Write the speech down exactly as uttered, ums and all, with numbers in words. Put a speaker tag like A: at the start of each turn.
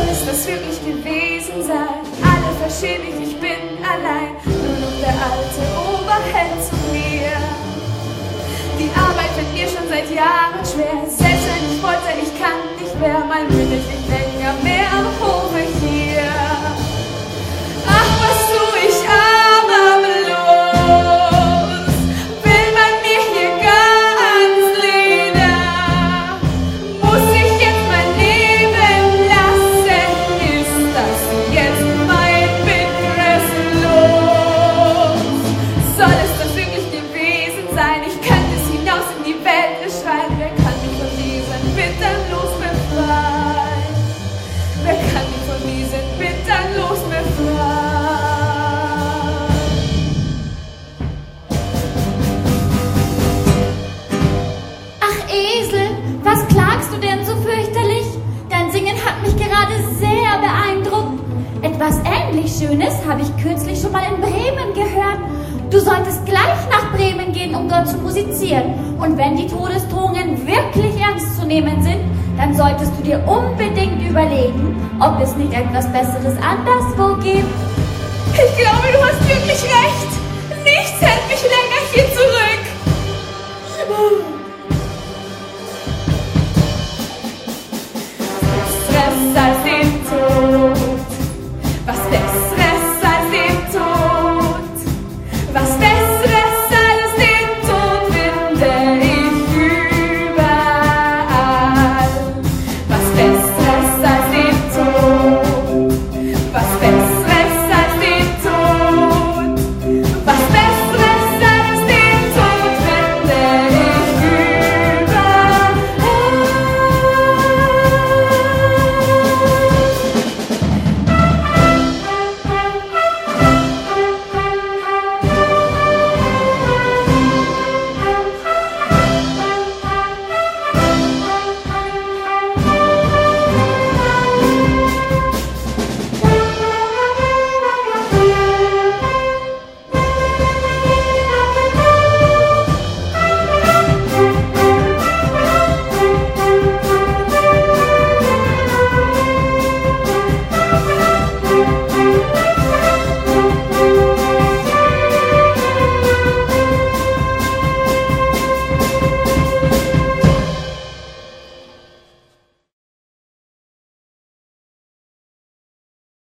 A: es das wirklich gewesen sein? Alle verstehen mich, ich bin allein, nur noch der alte Oberheld zu mir. Die Arbeit wird mir schon seit Jahren schwer, selbst wenn ich wollte, ich kann nicht mehr, mal bin ich nicht länger mehr am Hofe hier. Ach, was tu ich arm am Los, will man mir hier ganz leder, muss ich jetzt mein Leben lassen, ist das jetzt mein bitteres Los? Soll es das wirklich gewesen sein? Ich könnte es hinaus in die Welt schreien, wer kann mich von diesem bitteren Los befreien? Wer kann mich von diesem bitteren Los befreien?
B: Ach Esel, was klagst du denn so fürchterlich? Dein Singen hat mich gerade sehr beeindruckt. Etwas ähnlich Schönes habe ich kürzlich schon mal in Bremen gehört. Du solltest gleich nach Bremen gehen, um dort zu musizieren. Und wenn die Todesdrohungen wirklich ernst zu nehmen sind, dann solltest du dir unbedingt überlegen, ob es nicht etwas Besseres anderswo gibt.
A: Ich glaube, du hast wirklich recht. Nichts hält mich länger hier zurück. Stress als den